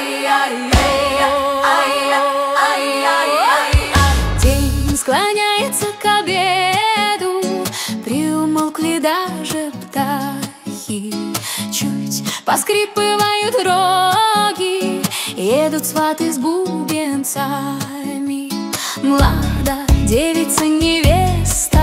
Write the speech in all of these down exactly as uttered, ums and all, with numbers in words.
День склоняется к обеду, приумолкли даже птахи. Чуть поскрипывают роги, едут сваты с бубенцами. Млада девица невеста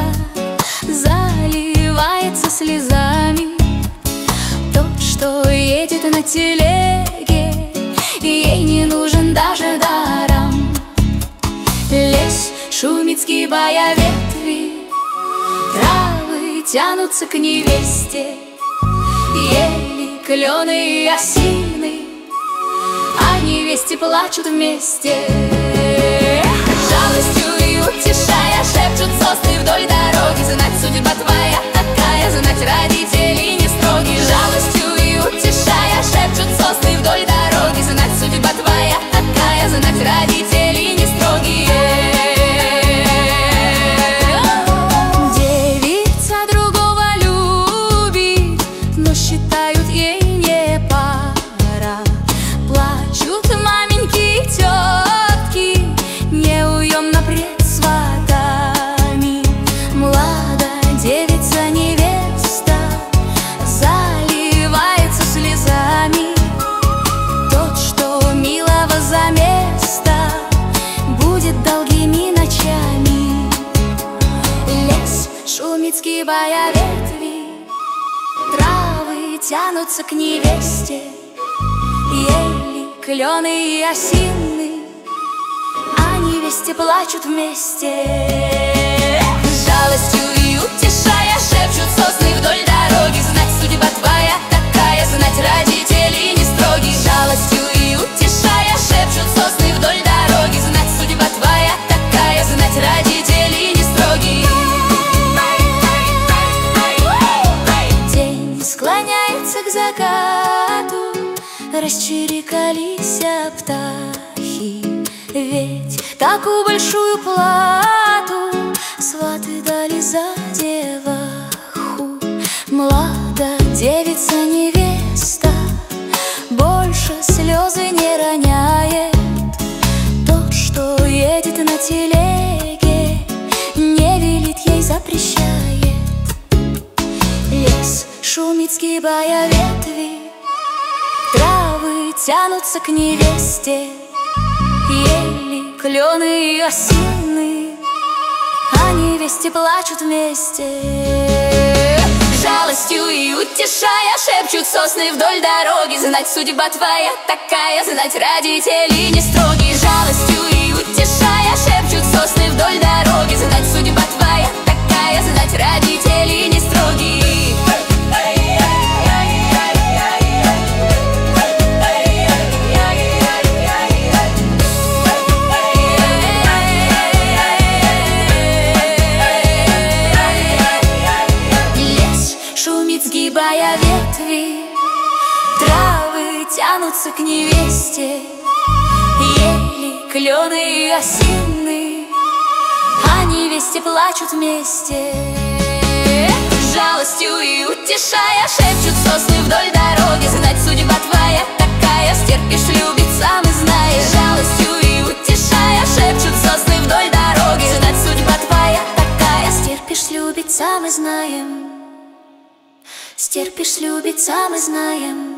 заливается слезами. Тот, что едет на телеге, ей не нужен даже даром. Лес шумит, сгибая ветви, травы тянутся к невесте. Ели, клены и осины о невесте плачут вместе. Жалостью и утешая шепчут сосны вдоль дороги: знать, судьба твоя такая, знать, родители не строги. Жалостью и утешая шепчут сосны вдоль дороги: знать, судьба твоя такая, знать, родители не строгие. Девица другого любит, но считают ей не пара. Плачут маменьки и тетки неуемно пред сватами. Млада девица невеста заливается слезами. Тот, что милого за место, будет долгими ночами. Лес шумит, сгибая ветви, травы тянутся к невесте. Ели, клены и осины о невесте плачут вместе. Жалостью и утешая шепчут сосны вдоль дороги: знать, судьба твоя такая, знать, родители не строги. Жалостью и утешая шепчут сосны вдоль дороги: знать, судьба твоя такая, знать, родители не строги. День склоняется к закату, расчирикались птахи. Ведь такую большую плату сваты дали за деваху. Млада девица невеста больше слезы не роняет. Тот, что едет на телеге, не велит ей, запрещает. Лес шумит, сгибая ветви, травы тянутся к невесте. Ели, клены и осины о невесте плачут вместе. Жалостью и утешая шепчут сосны вдоль дороги: знать, судьба твоя такая, знать, родители не строги. Жалостью и утешая шепчут сосны вдоль дороги: знать, судьба твоя такая, знать, родители не строги. Сгибая ветви, травы тянутся к невесте. Ели, клены и осины о невесте плачут вместе. Жалостью и утешая шепчут сосны вдоль дороги: знать, судьба твоя такая, стерпишь, любит, сам и знаешь. Жалостью и утешая шепчут сосны вдоль дороги: знать, судьба твоя такая, стерпишь, любит, сам и знаем. Стерпишь, любит, сам и знаем.